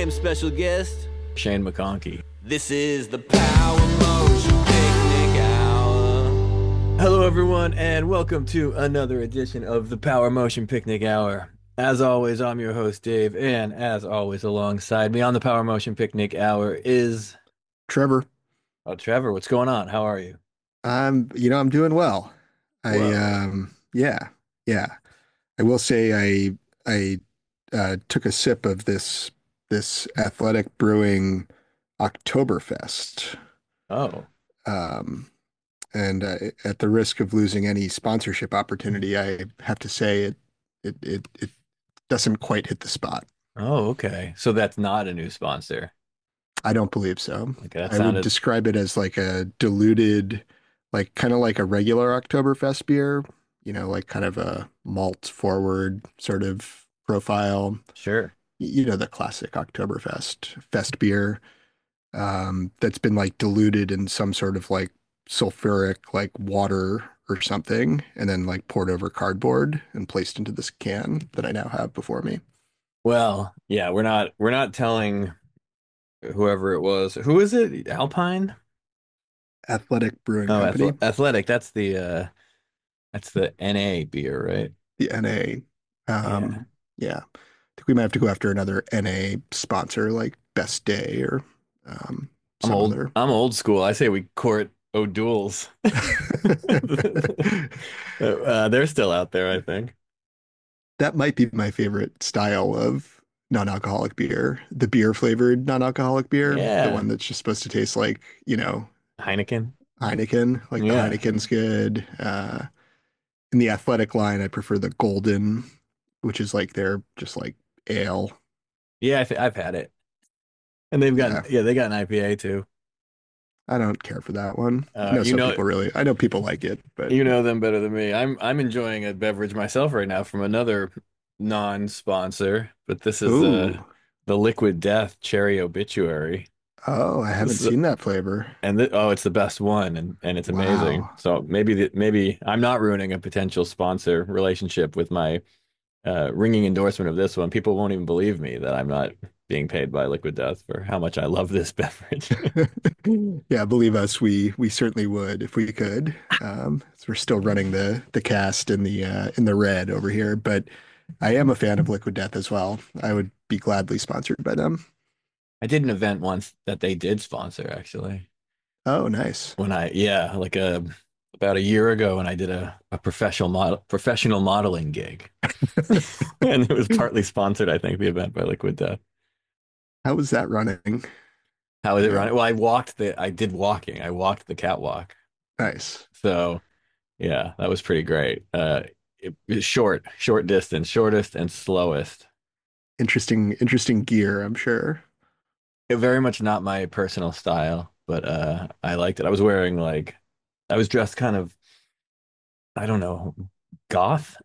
am special guest Shane McConkey. This is the Power Motion Picnic Hour. Hello, everyone, and welcome to another edition of the Power Motion Picnic Hour. As always, I'm your host, Dave, and as always, alongside me on the Power Motion Picnic Hour is Trevor. Oh, Trevor, what's going on? How are you? I'm doing well. Whoa. Yeah. I will say I took a sip of this Athletic Brewing Oktoberfest. Oh, Um, and at the risk of losing any sponsorship opportunity, I have to say it doesn't quite hit the spot. oh, okay. So that's not a new sponsor. I don't believe so. Like that I would sounded. describe it as like a diluted, like kind of like a regular Oktoberfest beer, like kind of a malt forward sort of profile. Sure. The classic Oktoberfest fest beer, that's been like diluted in some sort of like sulfuric like water or something, and then like poured over cardboard and placed into this can that I now have before me. Well, yeah, we're not telling whoever it was. Who is it? Alpine? Athletic Brewing Oh, Company, Athletic. That's the NA beer, right? the NA. Yeah. Yeah. I think we might have to go after another NA sponsor like Best Day or I'm some old. other. I'm old school. I say we court O'Doul's. They're still out there, I think. That might be my favorite style of non-alcoholic beer, the beer flavored non-alcoholic beer, the Yeah. one that's just supposed to taste like, Heineken. Heineken, like the Yeah. Heineken's good. In the athletic line, I prefer the Golden, which is like their just like ale. Yeah, I've had it. And Yeah, they got an IPA too. I don't care for that one. Uh, you know, I know people like it, but you know them better than me. I'm enjoying a beverage myself right now from another non-sponsor, but this is ooh, the Liquid Death Cherry Obituary. oh, I haven't This is seen that flavor. it's the best one, and it's amazing. Wow. So maybe I'm not ruining a potential sponsor relationship with my ringing endorsement of this one. People won't even believe me that I'm not being paid by Liquid Death for how much I love this beverage. Yeah, believe us, we certainly would if we could. So we're still running the cast in the red over here, but I am a fan of Liquid Death as well. I would be gladly sponsored by them. I did an event once that they did sponsor actually. Oh, nice. Yeah, like about a year ago when I did a professional modeling gig. And it was partly sponsored, I think, the event by Liquid Death. How was that running? How was it Yeah, running? Well, I did walking. I walked the catwalk. nice. So yeah, that was pretty great. It was short distance, shortest and slowest. Interesting gear, I'm sure. It very much not my personal style, but I liked it. I was dressed kind of, I don't know, goth.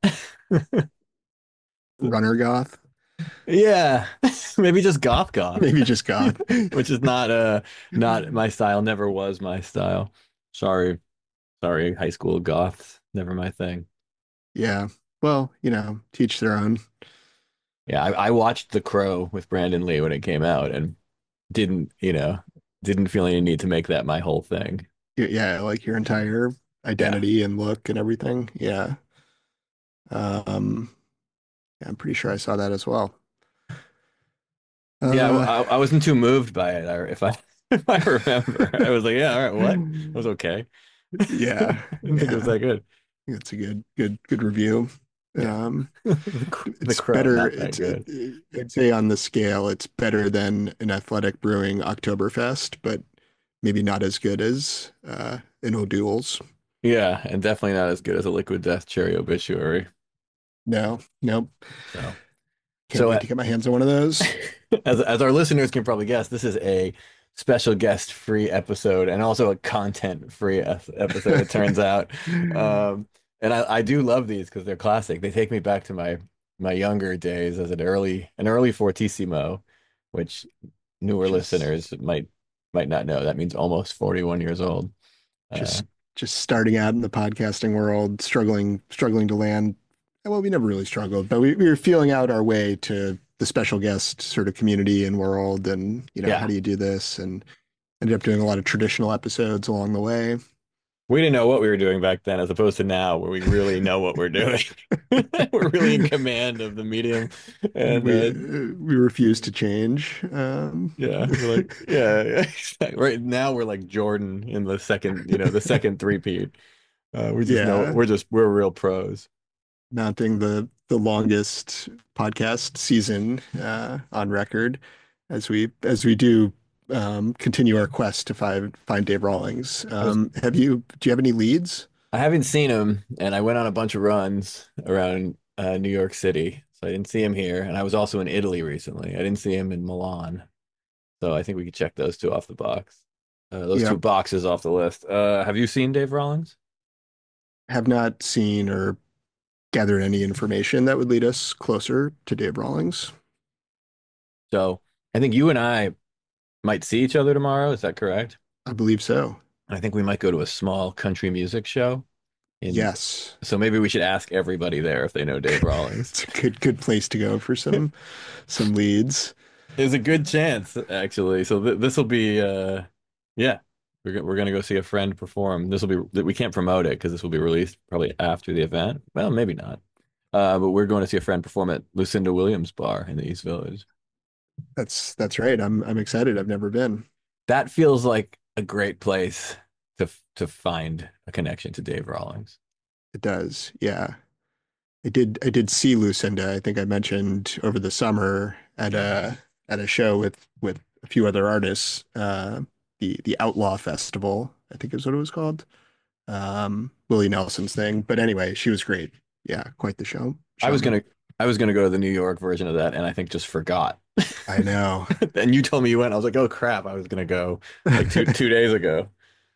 Runner goth, Yeah, maybe just goth, maybe just goth. which is not my style, never was my style. Sorry, sorry, high school goths, never my thing. Yeah. Well, teach their own. Yeah, I watched The Crow with Brandon Lee when it came out and didn't feel any need to make that my whole thing. Yeah, like your entire Yeah. identity and look and everything. Yeah. Um, yeah, I'm pretty sure I saw that as well. Yeah, Uh, I wasn't too moved by it, if I if I remember. I was like, yeah, all right, what? It was okay. yeah, I didn't think it was yeah. that good. It's a good review. Yeah. Um, The it's Crow, better. not that good. I'd say on the scale, it's better than an Athletic Brewing Oktoberfest, but maybe not as good as an O'Doul's. Yeah, and definitely not as good as a Liquid Death Cherry Obituary. No, nope. So, Can't so wait to get my hands on one of those. as our listeners can probably guess, this is a special guest free episode and also a content free episode, it turns out. And I do love these because they're classic. They take me back to my younger days as an early Fortissimo, which newer Just listeners might not know. That means almost 41 years old. Uh, just just starting out in the podcasting world, struggling to land. Well, we never really struggled, but we were feeling out our way to the special guest sort of community and world, and how Yeah. do you do this? And ended up doing a lot of traditional episodes along the way. We didn't know what we were doing back then, as opposed to now, where we really know what we're doing. We're really in command of the medium, and We refuse to change. yeah, we're like, yeah, yeah. Right now we're like Jordan in the second, the second three-peat. We just know Yeah, we're real pros. mounting the longest podcast season on record as we do continue our quest to find Dave Rawlings. I was Do you have any leads? I haven't seen him, and I went on a bunch of runs around New York City, so I didn't see him here. And I was also in Italy recently. I didn't see him in Milan, so I think we could check those two off the box. Those two Yep. boxes off the list. Have you seen Dave Rawlings? Have not seen or gathered any information that would lead us closer to Dave Rawlings. So I think you and I might see each other tomorrow. Is that correct? I believe so. I think we might go to a small country music show in. Yes. So maybe we should ask everybody there if they know Dave Rawlings. It's a good place to go for some leads. There's a good chance, actually. So this will be, yeah, we're gonna go see a friend perform. This will be, we can't promote it because this will be released probably after the event. Well, maybe not. But we're going to see a friend perform at Lucinda Williams Bar in the East Village. That's right. I'm excited. I've never been. That feels like a great place to find a connection to Dave Rawlings. It does. Yeah. I did see Lucinda. I think I mentioned over the summer at a show with a few other artists. The Outlaw Festival, I think is what it was called. Willie Nelson's thing. But anyway, she was great. Yeah, quite the I was showman. gonna I was gonna go to the New York version of that, and I think just forgot. I know. And you told me you went. I was like, oh crap, I was gonna go like two days ago.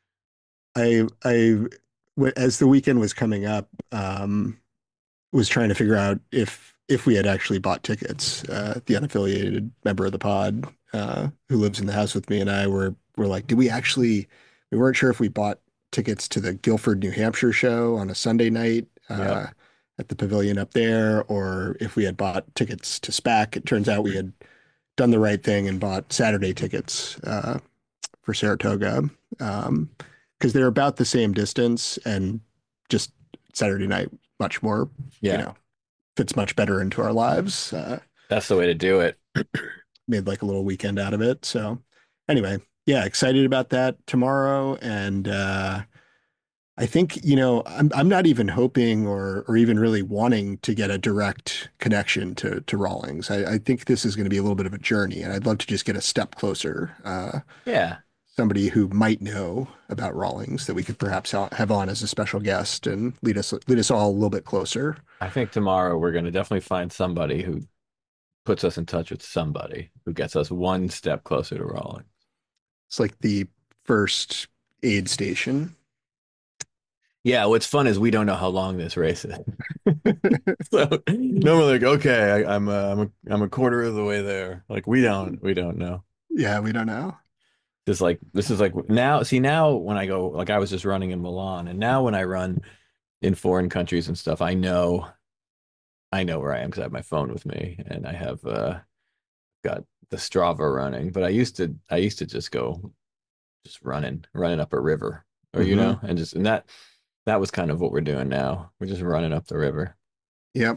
As the weekend was coming up, was trying to figure out if we had actually bought tickets. The unaffiliated member of the pod, who lives in the house with me, and I were like, did we actually? We weren't sure if we bought tickets to the Guilford, New Hampshire show on a Sunday night Yep. at the pavilion up there, or if we had bought tickets to SPAC. It turns out we had done the right thing and bought Saturday tickets for Saratoga, because they're about the same distance, and just Saturday night much more, you Yeah, know, fits much better into our lives. that's the way to do it. Made like a little weekend out of it. So anyway, yeah, excited about that tomorrow. And I think, I'm not even hoping or even really wanting to get a direct connection to Rawlings. I think this is going to be a little bit of a journey, and I'd love to just get a step closer. Yeah, Somebody who might know about Rawlings that we could perhaps have on as a special guest and lead us all a little bit closer. I think tomorrow we're gonna definitely find somebody who puts us in touch with somebody who gets us one step closer to Raleigh. It's like the first aid station. Yeah, what's fun is we don't know how long this race is. So normally, like, okay, I'm a quarter of the way there. Like we don't know. Yeah, we don't know. Just like this is like now. See now when I go, like I was just running in Milan, and now when I run in foreign countries and stuff, I know where I am because I have my phone with me, and I have got the Strava running. But I used to just go just running up a river, or Hmm. and that was kind of what we're doing now. We're just running up the river. Yep.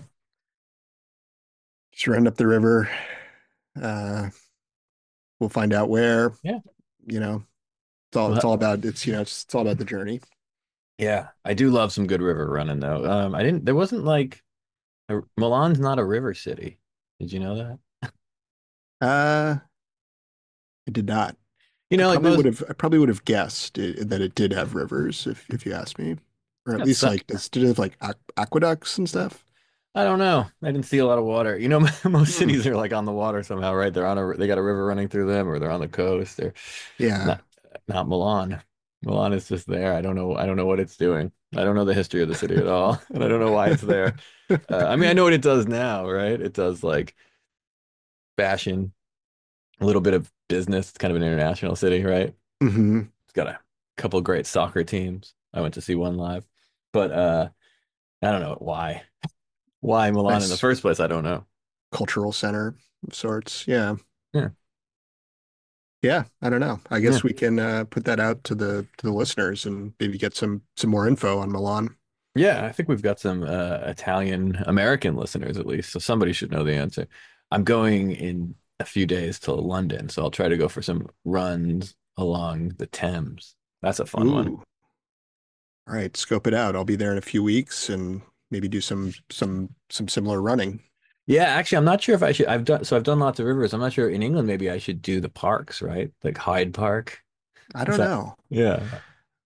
Just run up the river. Uh, we'll find out where. Yeah. You know, it's all Well, it's all about. It's all about the journey. yeah, I do love some good river running though. I didn't. There wasn't like Milan's not a river city. Did you know that? Uh, I did not. You I know, like probably would most. have. I probably would have guessed that it did have rivers if you asked me, or at Yeah, least like did it have like aqueducts and stuff? I don't know. I didn't see a lot of water. You know, most Hmm. cities are like on the water somehow, right? They got a river running through them, or they're on the coast. They're Yeah. not not Milan. Milan is just there. I don't know what it's doing. I don't know the history of the city at all, and I don't know why it's there. I mean, I know what it does now, right? It does like fashion, a little bit of business. It's kind of an international city, right? Hmm. It's got a couple great soccer teams. I went to see one live, but I don't know why. Why Milan in the Nice first place? I don't know. cultural center of sorts. Yeah. Yeah, Yeah, I don't know. I yeah, guess we can put that out to the listeners and maybe get some more info on Milan. yeah. I think we've got some Italian American listeners at least, so somebody should know the answer. I'm going in a few days to London, so I'll try to go for some runs along the Thames. That's a fun one. Ooh, all right, scope it out. I'll be there in a few weeks and maybe do some similar running. Yeah, actually, I'm not sure if I should. I've done lots of rivers. I'm not sure in England maybe I should do the parks, right? Like Hyde Park. I Is don't that? know. Yeah,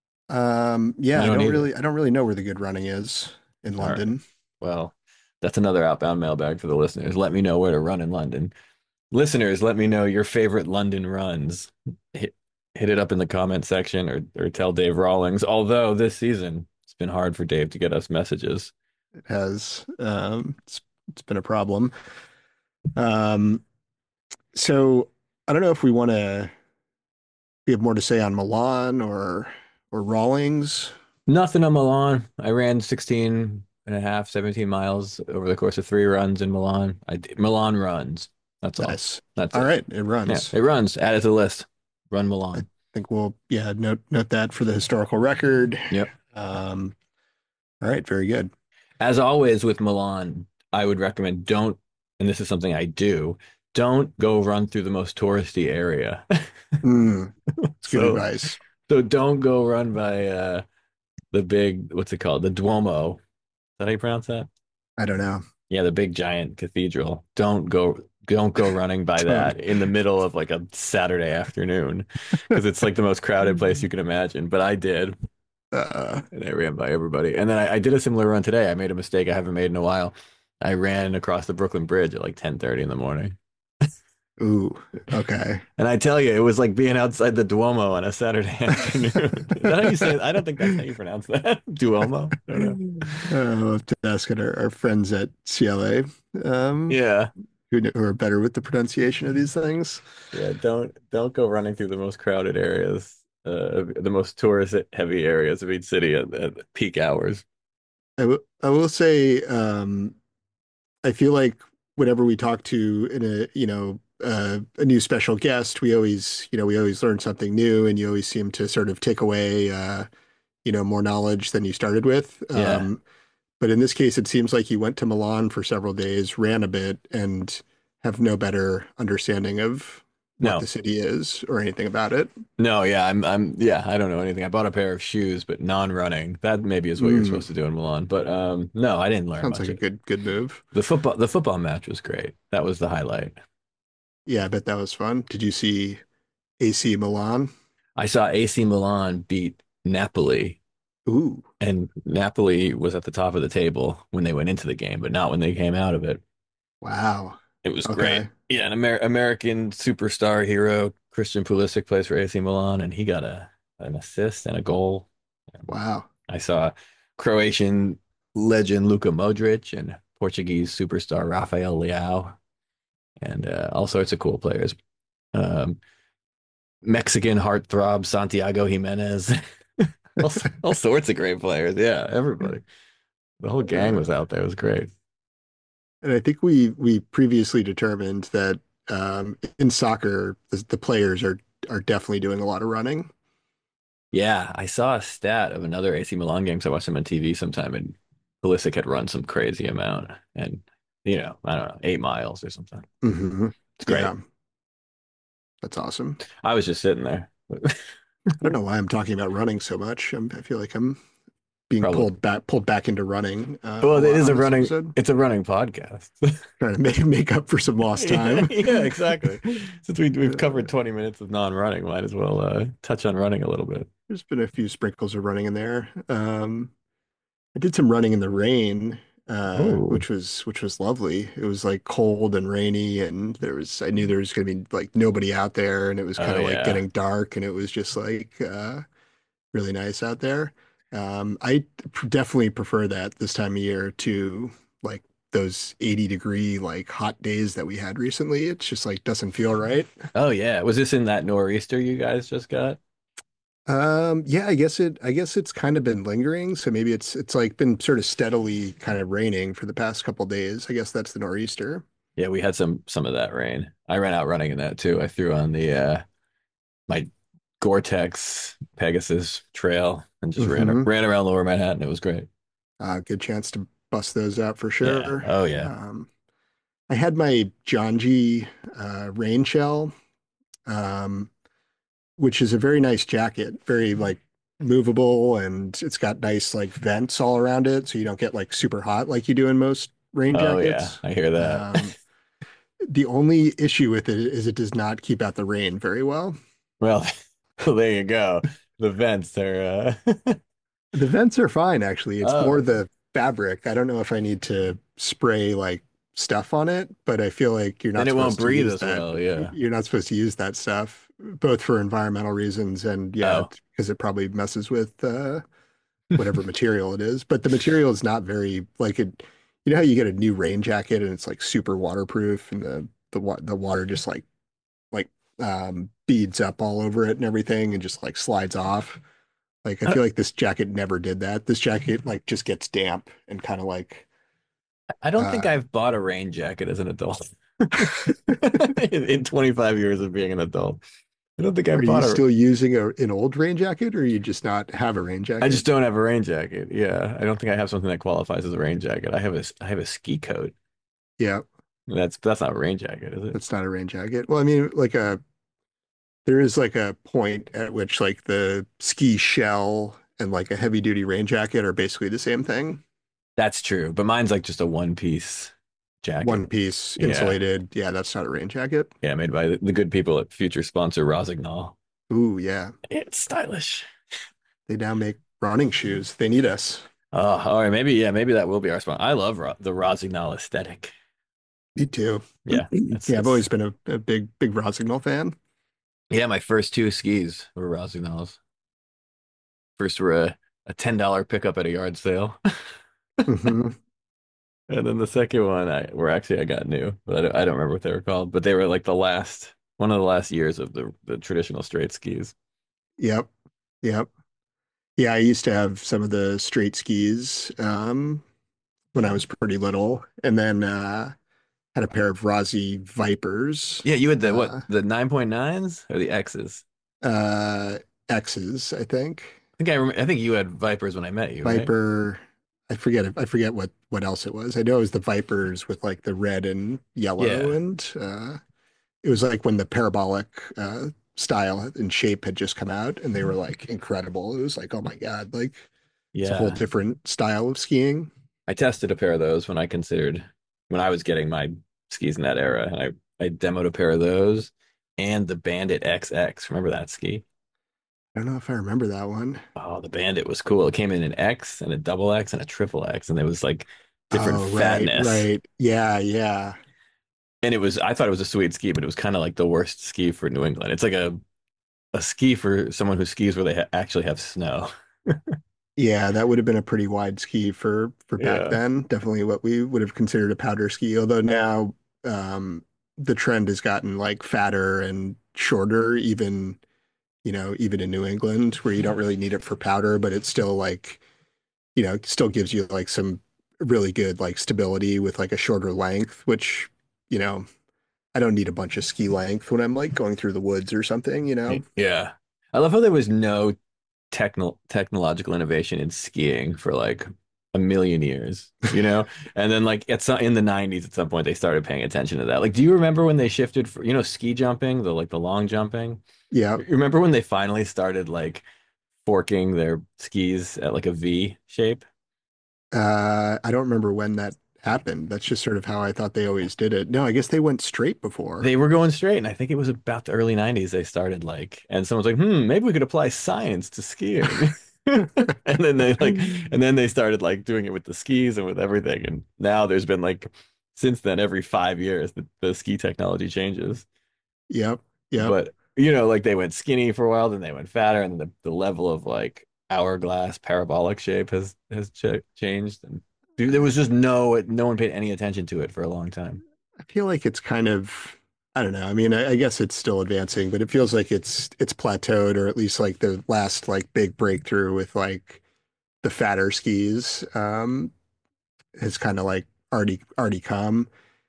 Yeah, you don't either. I don't really know where the good running is in All right. London. Well, that's another outbound mailbag for the listeners. Let me know where to run in London. Listeners, let me know your favorite London runs. Hit it up in the comment section or tell Dave Rawlings. Although this season it's been hard for Dave to get us messages. It has it's been a problem. Um, so I don't know if we have more to say on Milan or Rawlings. Nothing on Milan. I ran 16 and a half, 17 miles over the course of 3 runs in Milan. I did Milan runs. That's all. Nice. That's All it. right, it Yeah, runs. it runs. Add it to the list. Run I Milan. think we'll yeah note that for the historical record. Yep. Um, all right, very good. As always with Milan, I would recommend don't, and this is something I do, don't go run through the most touristy area. It's good So, advice. so don't go run by the big, what's it called? The Duomo. Is that how you pronounce that? I don't know. Yeah, the big giant cathedral. Don't go running by Don't. that in the middle of like a Saturday afternoon because it's like the most crowded place you can imagine. But I did, Uh, and I ran by everybody. And then I did a similar run today. I made a mistake I haven't made in a while. I ran across the Brooklyn Bridge at like 10:30 in the morning. ooh, okay. And I tell you, it was like being outside the Duomo on a Saturday afternoon. Is that how you say it? I don't think that's how you pronounce that. Duomo? I don't know. We'll have to ask our friends at CLA, um, Yeah. who are better with the pronunciation of these things. Yeah, don't go running through the most crowded areas, the most tourist heavy areas of each city at peak hours. I will say, I feel like whenever we talk to in a new special guest, we always learn something new, and you always seem to sort of take away more knowledge than you started with. Yeah. But in this case, it seems like you went to Milan for several days, ran a bit, and have no better understanding of what the No. city is or anything about it. No, yeah, yeah, I don't know anything. I bought a pair of shoes, but non-running. That maybe is what you're Hmm. supposed to do in Milan. But no, I didn't learn Sounds like much. a good move. The football match was great. That was the highlight. Yeah, I bet that was fun. Did you see AC Milan? I saw AC Milan beat Napoli, Ooh, and Napoli was at the top of the table when they went into the game, but not when they came out of it. wow. It was great. Okay. Yeah, an American superstar hero, Christian Pulisic plays for AC Milan, and he got an assist and a goal. Wow. I saw Croatian legend Luka Modric and Portuguese superstar Rafael Leao, and all sorts of cool players. Um, Mexican heartthrob Santiago Jimenez, all sorts of great players. Yeah, everybody. The whole gang Uh, was out there. It was great. and I think we previously determined that in soccer, the players are definitely doing a lot of running. Yeah, I saw a stat of another AC Milan game. So I watched them on TV sometime, and Pulisic had run some crazy amount, and I don't know, 8 miles or something. Hmm. It's great. Yeah, that's awesome. I was just sitting there. I don't know why I'm talking about running so much. I feel like I'm being Probably. pulled back into running a Well, it lot is on this episode, it's a running podcast. trying to make up for some lost Yeah, time. yeah, exactly. Since we've covered 20 minutes of non-running, might as well touch on running a little bit. There's been a few sprinkles of running in there. I did some running in the rain, Oh, which was lovely. It was like cold and rainy, and I knew there was going to be like nobody out there, and it was oh kind of like yeah. getting dark, and it was just like really nice out there. I definitely prefer that this time of year to like those 80-degree like hot days that we had recently. It's just like doesn't feel right. Oh yeah. Was this in that nor'easter you guys just got? Yeah, I guess it's kind of been lingering, so maybe it's like been sort of steadily kind of raining for the past couple days. I guess that's the nor'easter. Yeah, we had some of that rain. I ran out running in that too. I threw on the my Gore-Tex Pegasus trail and just Hmm. ran around Lower Manhattan. It was great. Good chance to bust those out for Yeah. sure. Oh yeah. Um, I had my John G rain shell, um, which is a very nice jacket, very like movable, and it's got nice like vents all around it, so you don't get like super hot like you do in most rain Oh yeah. jackets. I hear that. The only issue with it is it does not keep out the rain very well. Well, there you go. The vents are The vents are fine, actually. It's oh, more okay. the fabric. I don't know if I need to spray like stuff on it, but I feel like you're Then not it won't supposed to breathe use as that. well. Yeah. You're not supposed to use that stuff, both for environmental reasons and yeah, Oh. because it probably messes with whatever material it is. But the material is not very like it. You know how you get a new rain jacket and it's like super waterproof and the water just like beads up all over it and everything and just like slides off. Like I feel like this jacket never did that. This jacket like just gets damp and kind of like I don't think uh I've bought a rain jacket as an adult. In 25 years of being an adult. I don't think are I've you bought a still using an old rain jacket or you just not have a rain I jacket? just don't have a rain jacket. Yeah. I don't think I have something that qualifies as a rain jacket. I have a ski coat. Yeah, That's not a rain jacket, is it? that's not a rain jacket. Well, I mean, like a there is like a point at which like the ski shell and like a heavy duty rain jacket are basically the same thing. That's true, but mine's like just a one piece jacket. One piece, Yeah. insulated. Yeah, that's not a rain jacket. Yeah, made by the good people at future sponsor Rosignol. Ooh, yeah. It's stylish. They now make running shoes. They need us. Oh, all right. Maybe, yeah, maybe that will be our sponsor. I love the Rosignol aesthetic. Me too. Yeah, it's Yeah, I've always it's been a big Rossignol fan. yeah, my first two skis were Rosignols. First were a $10 pickup at a yard sale. Hmm. And then the second one I got new, but I don't remember what they were called, but they were like the last one of the last years of the traditional straight skis. Yep. Yep. Yeah, I used to have some of the straight skis when I was pretty little, and then had a pair of Rossi Vipers, Yeah, you had the what, uh, the 9.9s or the X's? uh, X's, I think. I think you had Vipers when I met you, right? Viper. I forget what else it was. I know it was the Vipers with like the red and yellow, Yeah. and it was like when the parabolic style and shape had just come out, and they were like incredible. It was like, oh my God, like it's a whole Yeah. different style of skiing. I tested a pair of those when I was getting my skis in that era, and I demoed a pair of those and the Bandit XX. Remember that ski? I don't know if I remember that one. Oh, the Bandit was cool. It came in an X and a double X and a triple X, and there was like different Oh, right, fatness. right. Yeah, yeah. And I thought it was a sweet ski, but it was kind of like the worst ski for New England. It's like a ski for someone who skis where they actually have snow. Yeah, that would have been a pretty wide ski for back Yeah. then. Definitely what we would have considered a powder ski, although now um the trend has gotten like fatter and shorter, even even in New England, where you don't really need it for powder, but it's still like, it still gives you like some really good like stability with like a shorter length, which, you know, I don't need a bunch of ski length when I'm like going through the woods or something. Yeah. I love how there was no technological innovation in skiing for like a million years, you know? And then like in the 90s at some point they started paying attention to that. Like, do you remember when they shifted for, ski jumping, the long jumping? Yeah. You remember when they finally started like forking their skis at like a V shape? I don't remember when that happened. That's just sort of how I thought they always did it. No, I guess they went straight before. They were going straight, and I think it was about the early 90s they started like, and someone's like, maybe we could apply science to skiing. And then they started like doing it with the skis and with everything. And now there's been like since then every 5 years the ski technology changes. Yep. Yep. But like they went skinny for a while, then they went fatter, and then the level of like hourglass parabolic shape has changed. And dude, there was just no one paid any attention to it for a long time. I feel like it's kind of, I don't know. I mean, I guess it's still advancing, but it feels like it's plateaued, or at least like the last like big breakthrough with like the fatter skis has kind of like already come.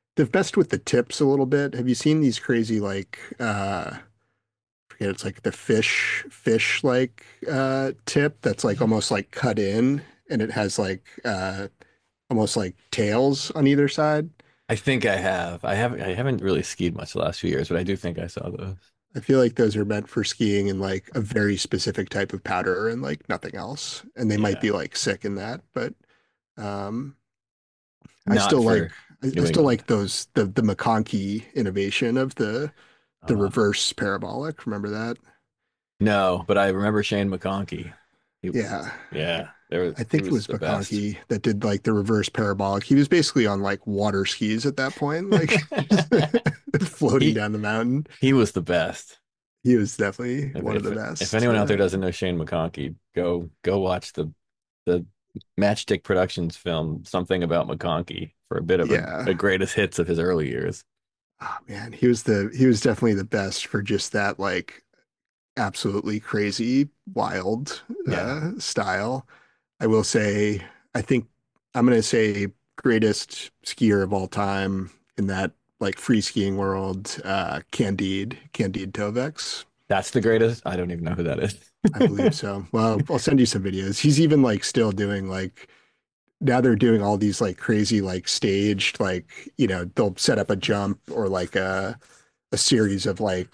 they've messed with the tips a little bit. Have you seen these crazy like forget it's like the fish like tip that's like almost like cut in and it has like almost like tails on either side? I think I have. I haven't really skied much the last few years, but I do think I saw those. I feel like those are meant for skiing in like a very specific type of powder and like nothing else. And they might Yeah. be like sick in that, but um I Not still for like I New still England. like those the McConkey innovation of the Uh, reverse parabolic. Remember that? no, but I remember Shane McConkey. He was, Yeah. yeah, I he think it was was the best. McConkey that did like the reverse parabolic. He was basically on like water skis at that point, like just floating He down the mountain. he was the best. He was definitely If one of if the if best. anyone out there doesn't know Shane McConkey, go watch the Matchstick Productions film Something About McConkey for a bit of Yeah. a greatest hits of his early years. Oh man, he was definitely the best for just that like absolutely crazy, wild Yeah, style. I will say, I think I'm gonna say greatest skier of all time in that like free skiing world, Candide Tovex. that's the greatest. I don't even know who that is. I believe so. Well, I'll send you some videos. He's even like still doing like now they're doing all these like crazy like staged like they'll set up a jump or like a series of like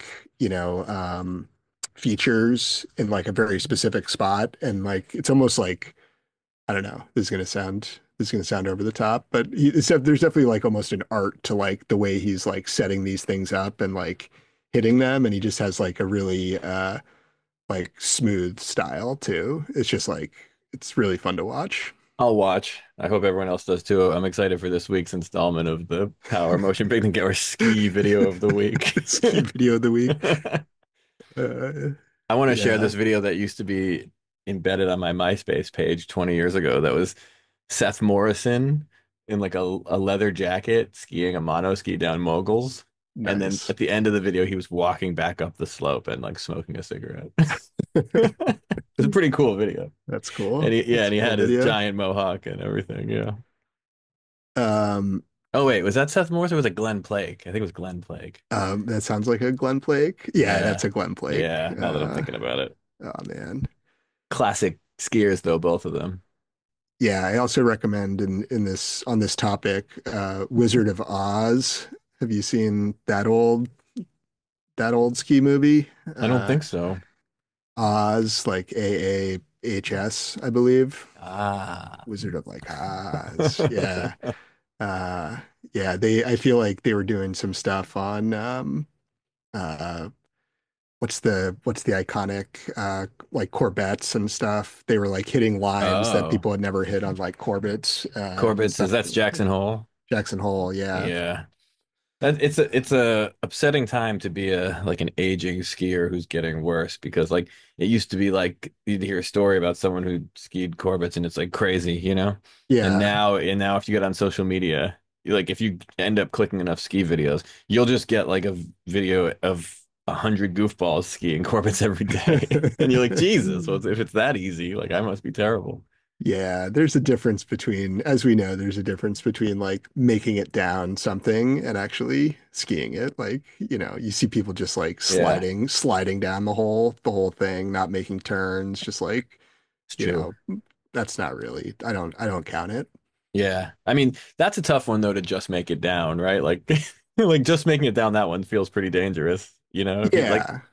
features in like a very specific spot and like it's almost like I don't know this is gonna sound over the top but there's definitely like almost an art to like the way he's like setting these things up and like hitting them and he just has like a really like smooth style too. It's just like it's really fun to watch. I'll watch. I hope everyone else does too. I'm excited for this week's installment of the Power Motion Picnic or ski video of the week. Ski video of the week. Uh, I want to share yeah. this video that used to be embedded on my MySpace page 20 years ago. That was Seth Morrison in like a leather jacket skiing a mono ski down moguls. And then Nice. at the end of the video, he was walking back up the slope and like smoking a cigarette. It's a pretty cool video. That's cool. And That's and a he cool had his video. giant mohawk and everything. Yeah. Um, Oh wait, was that Seth Morrison or was it Glenn Plague? I think it was Glenn Plague. that sounds like a Glenn Flake. Yeah, that's Yeah. a Glenn Flake. Yeah, now that I'm thinking about it. Oh man. Classic skiers though, both of them. Yeah, I also recommend in this on this topic, Wizard of Oz. Have you seen that old ski movie? I don't think so. Oz, like AAHS, I believe. Ah. Wizard of like Oz. Yeah. Uh yeah, I feel like they were doing some stuff on uh what's the iconic like Corvettes and stuff. They were like hitting lines that Oh. people had never hit on like Corbett's and Corbett's, is stuff. that's Jackson Hole? Jackson Hole, yeah. Yeah. It's a upsetting time to be a like an aging skier who's getting worse because like it used to be like you'd hear a story about someone who skied Corbett's and it's like crazy, you know? Yeah. And now if you get on social media, like if you end up clicking enough ski videos, you'll just get like a video of 100 goofballs skiing Corbett's every day. And you're like, Jesus, well, if it's that easy, like I must be terrible. Yeah, there's a difference between, as we know, there's a difference between like making it down something and actually skiing it. Like, you see people just like Yeah, sliding down the whole thing, not making turns, just like, it's you true. know, that's not really, I don't count it. Yeah. I mean, that's a tough one though to just make it down, right? Like like just making it down that one feels pretty dangerous, you know? If you like Yeah.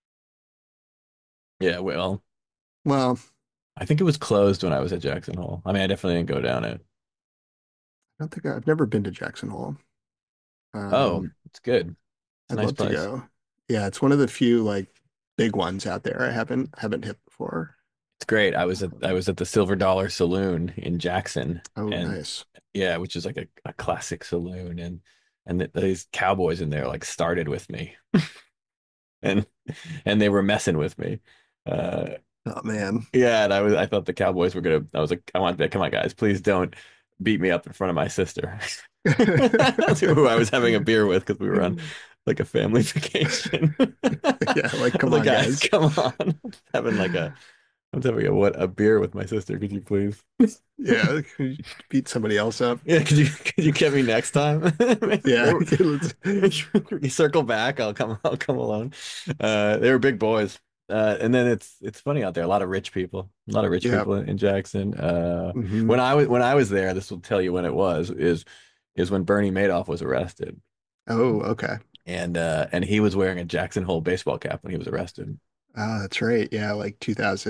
yeah, well, Well, I think it was closed when I was at Jackson Hole. I mean, I definitely didn't go down it. I don't think I've never been to Jackson Hole. Oh, Um, it's good. It's a I'd nice love to place. go. Yeah, it's one of the few like big ones out there I haven't hit before. It's great. I Um, was at the Silver Dollar Saloon in Jackson oh, and nice. yeah, which is like a classic saloon and these cowboys in there like started with me and and they were messing with me. Uh Oh man. Yeah, and I thought the Cowboys were gonna. I was like, I want that. Come on, guys, please don't beat me up in front of my sister, who I was having a beer with because we were on like a family vacation. I Yeah, like was come like, on, guys, guys. come on, having like I'm having a beer with my sister. Could you please? Yeah, can you beat somebody else up. Yeah, could you get me next time? Yeah, They okay, let's. you circle back, I'll come alone. They were big boys. And then it's funny out there. A lot of rich people. A lot of rich Yeah. people in Jackson. Hmm. When I was there, this will tell you when it was, is when Bernie Madoff was arrested. Oh, okay. And he was wearing a Jackson Hole baseball cap when he was arrested. Oh, that's right. Yeah, like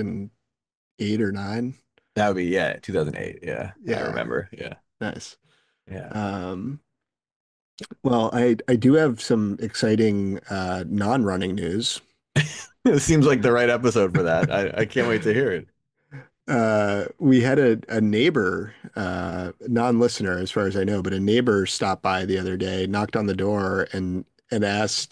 2008 or 9. That would be, yeah, 2008. Yeah, I Yeah, remember. Yeah. nice. Yeah. Um, well, I do have some exciting non-running news. It seems like the right episode for that. I can't wait to hear it. We had a neighbor, non-listener as far as I know, but a neighbor stopped by the other day, knocked on the door and asked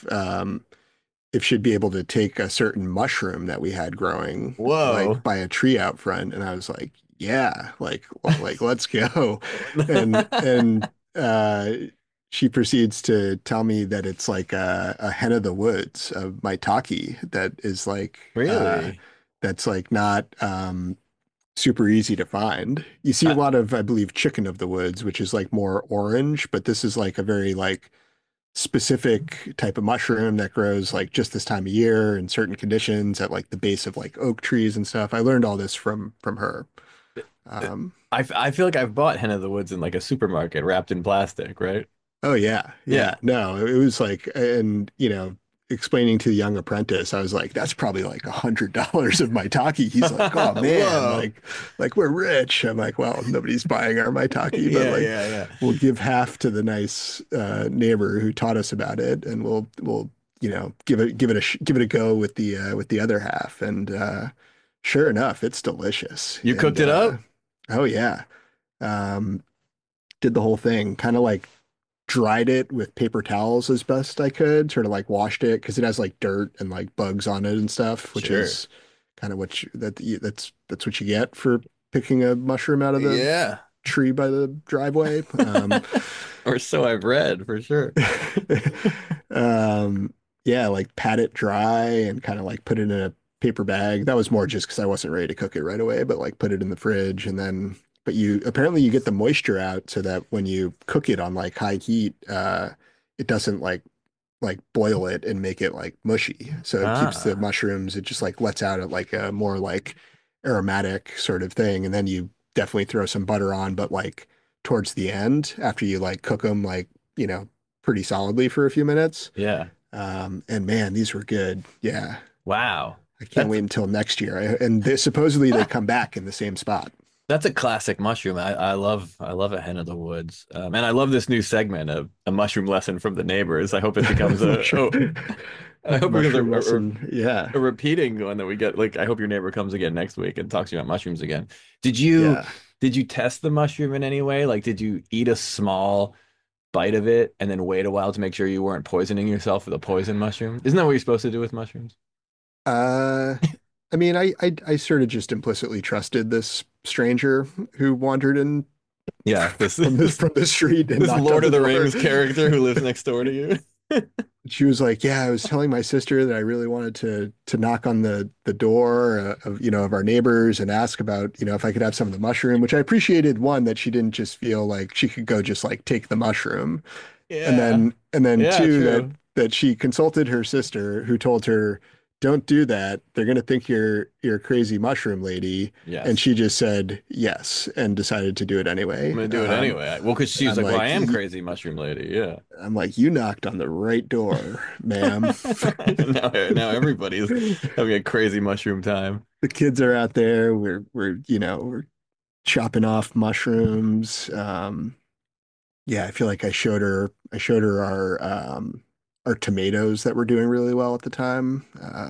if she'd be able to take a certain mushroom that we had growing, like Whoa. by a tree out front. And I was like, yeah, like let's go. And uh she proceeds to tell me that it's like a hen of the woods, a maitake that is like Really? that's like not super easy to find. You see a Uh, lot of, I believe, chicken of the woods, which is like more orange, but this is like a very like specific type of mushroom that grows like just this time of year in certain conditions at like the base of like oak trees and stuff. I learned all this from her. Um, I feel like I've bought Hen of the Woods in like a supermarket wrapped in plastic, right? oh yeah, yeah. Yeah. No, it was like, and explaining to the young apprentice, I was like, that's probably like $100 of my maitake. He's like, oh man, Whoa. like we're rich. I'm like, well, nobody's buying our maitake, but Yeah, like yeah, yeah. we'll give half to the nice neighbor who taught us about it, and we'll give it a go with the other half. And sure enough, it's delicious. You And cooked it up? oh yeah, um, did the whole thing, kind of like dried it with paper towels as best I could, sort of like washed it because it has like dirt and like bugs on it and stuff, which Sure. is kind of that's what you get for picking a mushroom out of the Yeah. tree by the driveway. Or so I've read for sure. Um, yeah, like pat it dry and kind of like put it in a paper bag. That was more just because I wasn't ready to cook it right away, but like put it in the fridge and then, but you apparently you get the moisture out so that when you cook it on like high heat, it doesn't like boil it and make it like mushy. So it keeps the Ah, mushrooms, it just like lets out like a more like aromatic sort of thing. And then you definitely throw some butter on, but like towards the end after you like cook them like, you know, pretty solidly for a few minutes. yeah. And man, these were good. Yeah. Wow. I can't That's wait until next year. And supposedly they come back in the same spot. that's a classic mushroom. I love a Hen of the Woods. And I love this new segment of a mushroom lesson from the neighbors. I hope it becomes Mushroom, I hope it becomes mushroom lesson. Yeah. a repeating one that we get. Like, I hope your neighbor comes again next week and talks to you about mushrooms again. Yeah. Did you test the mushroom in any way? Like, did you eat a small bite of it and then wait a while to make sure you weren't poisoning yourself with a poison mushroom? Isn't that what you're supposed to do with mushrooms? Uh, I mean, I sort of just implicitly trusted this stranger who wandered in Yeah, from the street and this knocked on Lord the of the door. Rings character who lives next door to you. She was like, "Yeah, I was telling my sister that I really wanted to knock on the door of of our neighbors and ask about if I could have some of the mushroom." Which I appreciated, one, that she didn't just feel like she could go just like take the mushroom, and Yeah. then Yeah, two, true. that she consulted her sister who told her, "Don't do that. They're gonna think you're a crazy mushroom lady." And Yes. she just said yes and decided to do it I'm anyway. gonna do it anyway. Well, because she And was I'm like, "Well, I like, am crazy, mushroom lady." Yeah. you knocked on the right door, ma'am." Now everybody's having a crazy mushroom time. The kids are out there. We're chopping off mushrooms. Yeah, I feel like I showed her our tomatoes that were doing really well at the time.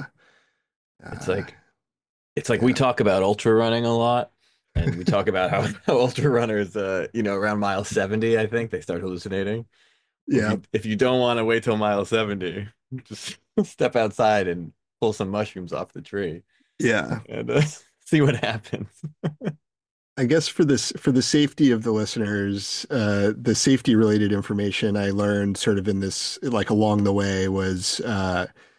It's Uh, like it's like we yeah, talk about ultra running a lot, and we talk about how ultra runners, around mile 70, I think they start hallucinating. Well, yeah, if you don't want to wait till mile 70, just step outside and pull some mushrooms off the tree yeah. and see what happens. I guess for the safety of the listeners, the safety related information I learned sort of in this like along the way was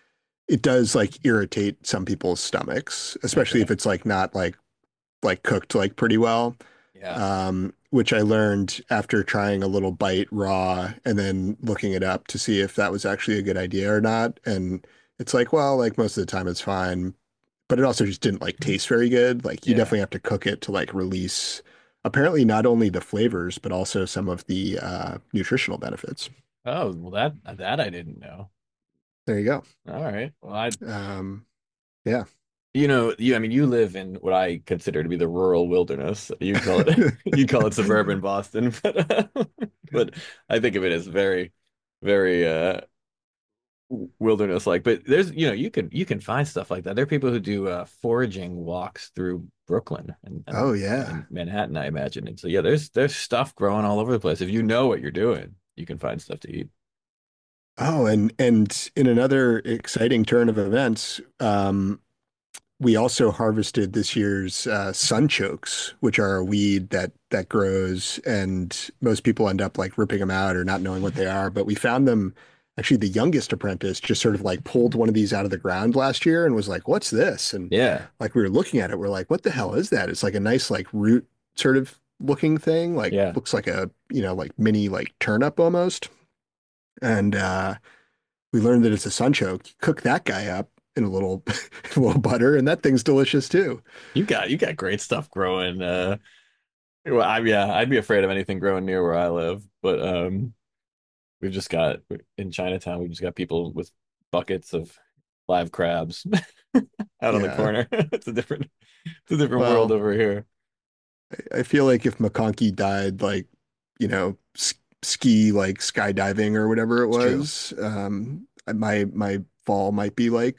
it does like irritate some people's stomachs, especially Okay. if it's like not like cooked like pretty well. Yeah. Which I learned after trying a little bite raw and then looking it up to see if that was actually a good idea or not. And it's like, well, like most of the time it's fine, but it also just didn't like taste very good. Like you Yeah. definitely have to cook it to like release apparently not only the flavors, but also some of the nutritional benefits. Oh, well, that I didn't know. There you go. All right. Well, I Um, yeah. I mean, you live in what I consider to be the rural wilderness. You call it, you call it suburban Boston, but I think of it as very, very wilderness like. But there's, you can find stuff like that. There are people who do foraging walks through Brooklyn Oh and yeah. Manhattan, I imagine. And so yeah, there's stuff growing all over the place. If you know what you're doing, you can find stuff to eat. Oh, and in another exciting turn of events, we also harvested this year's sunchokes, which are a weed that grows, and most people end up like ripping them out or not knowing what they are. But we found them. Actually, the youngest apprentice just sort of like pulled one of these out of the ground last year and was like, "What's this?" And Yeah, like we were looking at it, we're like, "What the hell is that?" It's like a nice like root sort of looking thing, like yeah. looks like a like mini like turnip almost. And we learned that it's a sunchoke. You cook that guy up in a little a little butter, and that thing's delicious too. You got great stuff growing. Well, yeah, I'd be afraid of anything growing near where I live, but we've just got in Chinatown, we've just got people with buckets of live crabs out on the Yeah. corner. It's a different world Well, over here. I feel like if McConkey died, like, ski like skydiving or whatever it It's true. was, my fall might be like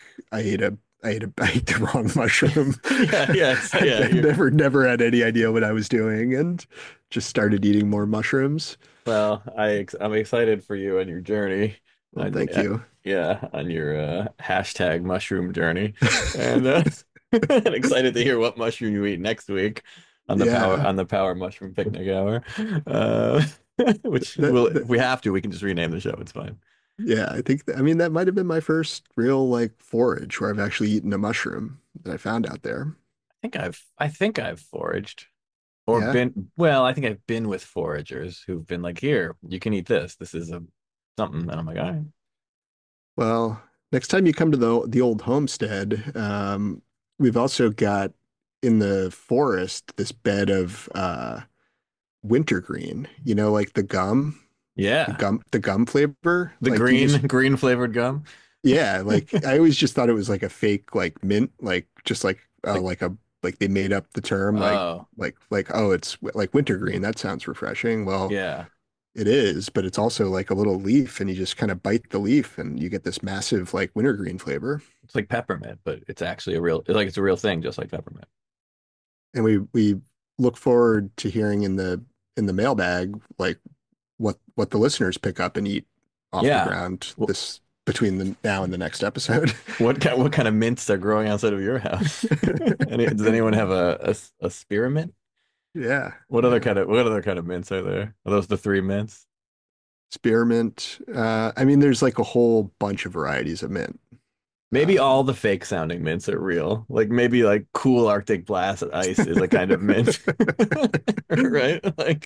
I ate the wrong mushroom. Yeah, yeah, yeah. I never had any idea what I was doing and just started eating more mushrooms. Well, I'm excited for you on your journey, Well, on thank you. yeah, on your hashtag mushroom journey, and and excited to hear what mushroom you eat next week Yeah. on the Power Mushroom Picnic Hour. Uh, which That, will, that if we have to, we can just rename the show. It's fine. Yeah, I mean that might have been my first real like forage where I've actually eaten a mushroom that I found out there. I think I've foraged or Yeah. been well. I think I've been with foragers who've been like, here, you can eat this. This is a something, and I'm like, all right. Well, next time you come to the old homestead, we've also got in the forest this bed of wintergreen, like Yeah, the gum flavor. the Like you green just green flavored gum. yeah, like I always just thought it was like a fake like mint, like just Like, like a like they made up the term oh, like oh it's like wintergreen. That sounds refreshing. Well, yeah. it is, but it's also like a little leaf, and you just kind of bite the leaf, and you get this massive like wintergreen flavor. It's like peppermint, but it's actually it's a real thing, just like peppermint. And we look forward to hearing in the mailbag like what the listeners pick up and eat off the Yeah. ground Wh- this between the now and the next episode. what kind of mints are growing outside of your house? Does anyone have a spearmint? Yeah, What other kind of mints are there? Are those the three mints? spearmint. I mean, there's like a whole bunch of varieties of mint. Maybe all Um, the fake sounding mints are real. Like maybe like cool Arctic blast ice is a kind of mint. Right? Like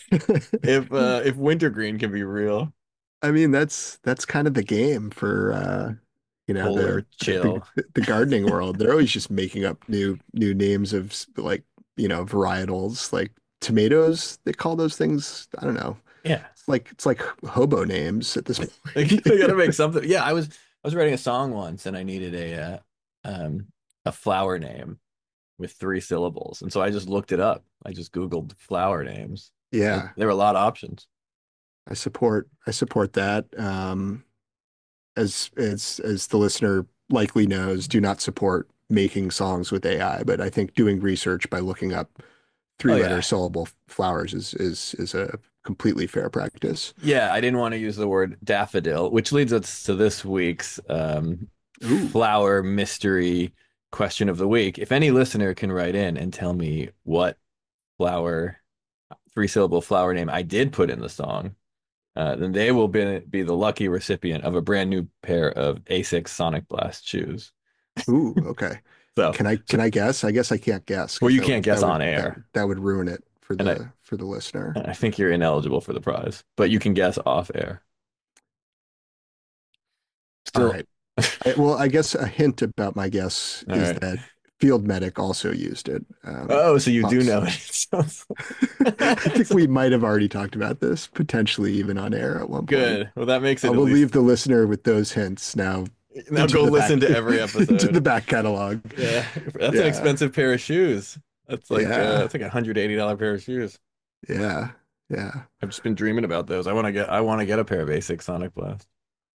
if wintergreen can be real, I mean, that's kind of the game for polar chill. the gardening world. They're always just making up new names of like, varietals like tomatoes. They call those things, I don't know. Yeah. It's like hobo names at this They gotta point. make something. Yeah, I was writing a song once and I needed a flower name with three syllables. And so I just looked it up. I just Googled flower names. Yeah, There were a lot of options. I support that. As the listener likely knows, do not support making songs with AI, but I think doing research by looking up Oh three-letter yeah. syllable flowers is a completely fair practice. Yeah, I didn't want to use the word daffodil, which leads us to this week's Ooh, flower mystery question of the week. If any listener can write in and tell me what flower, three syllable flower name I did put in the song, then they will be the lucky recipient of a brand new pair of Asics Sonic Blast shoes. Ooh, okay. So, Can I guess? I guess I can't guess well, because you can't guess on air, that would ruin it and for the listener. I think you're ineligible for the prize, but you can guess off air. All Still, right. Well, I guess a hint about my guess all is right. that Field Medic also used it. Oh, so you do Fox. know it. I think we might have already talked about this, potentially even on air at one point. Good. Well, that makes it I at will least. leave the listener with those hints now Now into go the listen back, to every into the episode. back catalog. Yeah, that's an Yeah. expensive pair of shoes. Yeah. That's like $180 pair of shoes. Yeah. Yeah. I've just been dreaming about those. I want to get a pair of Asics Sonic Blast.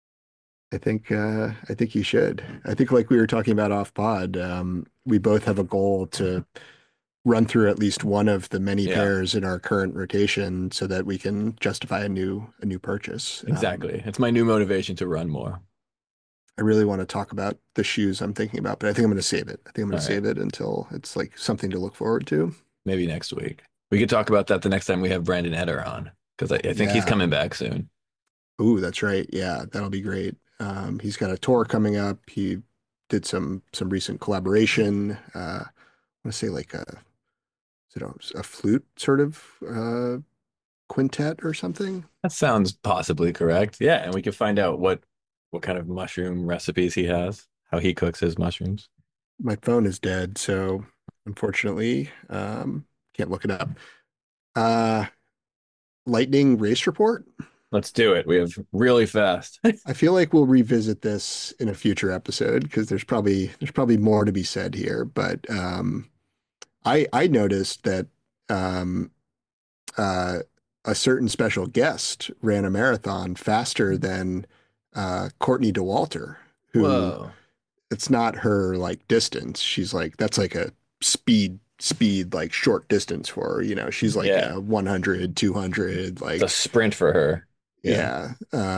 I think you should. I think like we were talking about off pod, we both have a goal to run through at least one of the many Yeah, pairs in our current rotation so that we can justify a new purchase. exactly. It's my new motivation to run more. I really want to talk about the shoes I'm thinking about, but I think I'm going to save it. I think I'm going All to right, save it until it's like something to look forward to. maybe next week. We could talk about that the next time we have Brandon Eder on because I think he's Yeah. coming back soon. Ooh, that's right. Yeah, that'll be great. He's got a tour coming up. He did some recent collaboration. I want to say like is it a flute sort of quintet or something? That sounds possibly correct. Yeah, and we could find out what kind of mushroom recipes he has, how he cooks his mushrooms. My phone is dead, so unfortunately, can't look it up. Uh, Lightning race report. Let's do it. We have really fast. I feel like we'll revisit this in a future episode because there's probably more to be said here. But I noticed that um, uh, a certain special guest ran a marathon faster than Courtney Dauwalter, who Whoa. it's not her like distance. She's like that's like a speed like short distance for her. You know, she's like Yeah. 100, 200, It's a like sprint for her. yeah.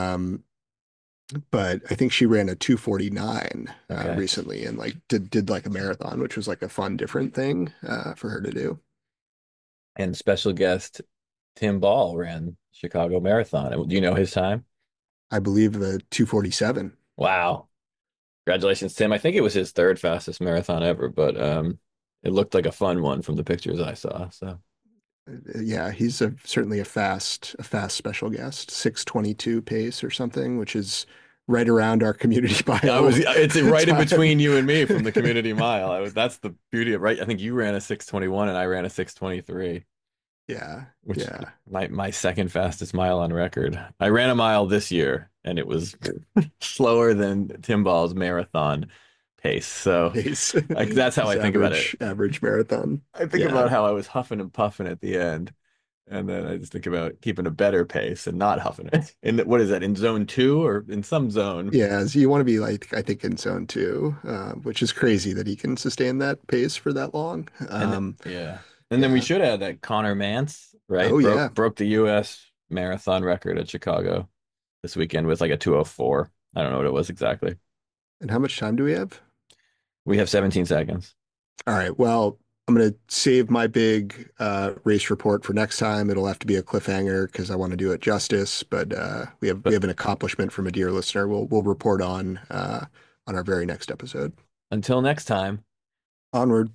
But I think she ran a 2:49 Okay. recently and like did like a marathon, which was like a fun different thing for her to do. And special guest Tim Ball ran Chicago Marathon. Do you know his time? I believe the 2:47. Wow. Congratulations, Tim. I think it was his third fastest marathon ever, but it looked like a fun one from the pictures I saw. So Yeah, he's certainly a fast special guest, 6:22 pace or something, which is right around our community bio. it's right in time. between you and me from the community mile. That's the beauty of right. I think you ran a 6:21 and I ran a 6:23, Yeah, which yeah. my second fastest mile on record. I ran a mile this year and it was slower than Tim Ball's marathon pace. So Pace. that's how I think about it. Average marathon. I think Yeah. about how I was huffing and puffing at the end. And then I just think about keeping a better pace and not huffing it. What is that, in zone 2 or in some zone? Yeah, so you want to be like I think in zone 2, which is crazy that he can sustain that pace for that long. Yeah. And then we yeah. should add that Connor Mance, right? Oh yeah. Broke the US marathon record at Chicago this weekend with like a 2:04. I don't know what it was exactly. And how much time do we have? We have 17 seconds. All right. Well, I'm going to save my big race report for next time. It'll have to be a cliffhanger because I want to do it justice. But we have an accomplishment from a dear listener. We'll report on our very next episode. Until next time. Onward.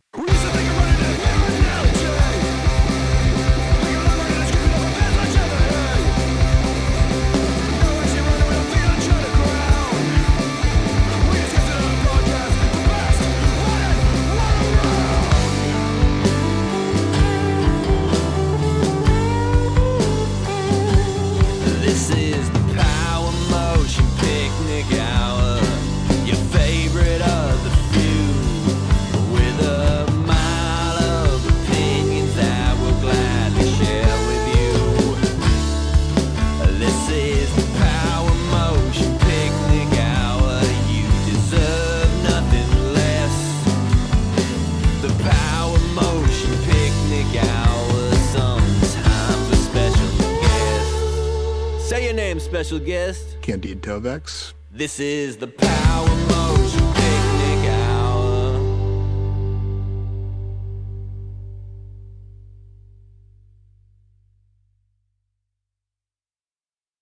This is the Power Motion Picnic Hour, your favorite of the few, with a mile of opinions that we'll gladly share with you. This is the Power Motion Picnic Hour, you deserve nothing less. The Power Motion Picnic Hour, sometimes with special guests. Say your name, special guest. Candide Tovex. This is the Power Motion